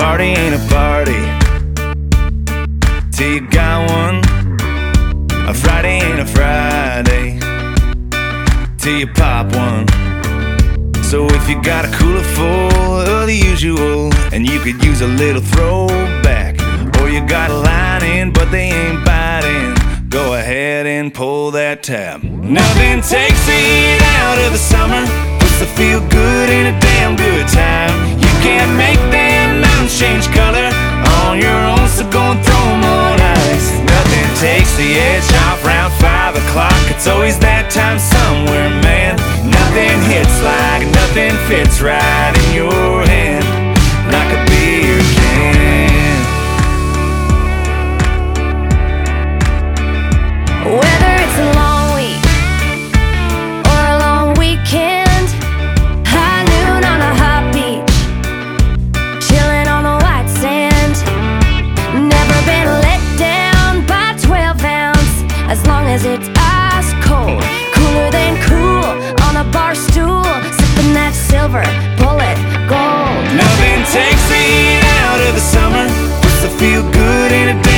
party ain't a party till you got one. A Friday ain't a Friday till you pop one. So if you got a cooler full of the usual and you could use a little throwback, or you got a line in but they ain't biting, go ahead and pull that tab. Nothing takes it out of the summer, puts the feel good in a damn good time. You can't make them mountains change color on your own, so go and throw them on ice. Nothing takes the edge off round 5 o'clock. It's always that time somewhere, man. Nothing hits like nothing fits right in your hand, like a beer can. Whether it's a long week or a long weekend, high noon on a hot beach, chilling on the white sand. Never been let down by 12 ounce, as long as it's ice cold, cooler than cool on a bar stool, sipping that silver bullet gold. Nothing takes it out of the summer, puts the feel good in a